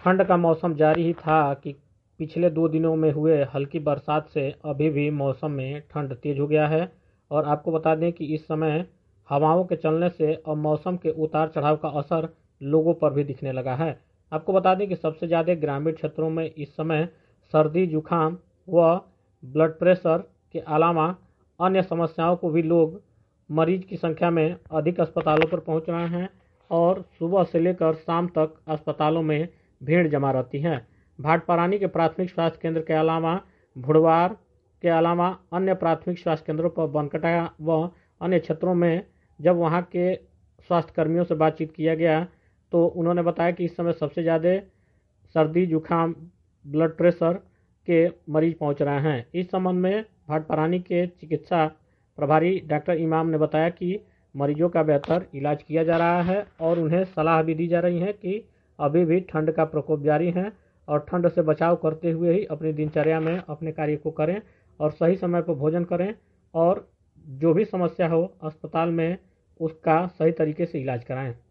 ठंड का मौसम जारी ही था कि पिछले 2 दिनों में हुए हल्की बरसात से अभी भी मौसम में ठंड तेज हो गया है। और आपको बता दें कि इस समय हवाओं के चलने से और मौसम के उतार चढ़ाव का असर लोगों पर भी दिखने लगा है। आपको बता दें कि सबसे ज़्यादा ग्रामीण क्षेत्रों में इस समय सर्दी जुकाम व ब्लड प्रेशर के अलावा अन्य समस्याओं को भी लोग मरीज की संख्या में अधिक अस्पतालों पर पहुंच रहे हैं और सुबह से लेकर शाम तक अस्पतालों में भीड़ जमा रहती है। भाटपारानी के प्राथमिक स्वास्थ्य केंद्र के अलावा भुड़वार के अलावा अन्य प्राथमिक स्वास्थ्य केंद्रों पर बनकटा व अन्य क्षेत्रों में जब वहां के स्वास्थ्य कर्मियों से बातचीत किया गया तो उन्होंने बताया कि इस समय सबसे ज़्यादा सर्दी जुकाम ब्लड प्रेशर के मरीज पहुंच रहे हैं। इस संबंध में भाटपारानी के चिकित्सा प्रभारी डॉक्टर इमाम ने बताया कि मरीजों का बेहतर इलाज किया जा रहा है और उन्हें सलाह भी दी जा रही है कि अभी भी ठंड का प्रकोप जारी है और ठंड से बचाव करते हुए ही अपनी दिनचर्या में अपने कार्य को करें और सही समय पर भोजन करें और जो भी समस्या हो अस्पताल में उसका सही तरीके से इलाज कराएं।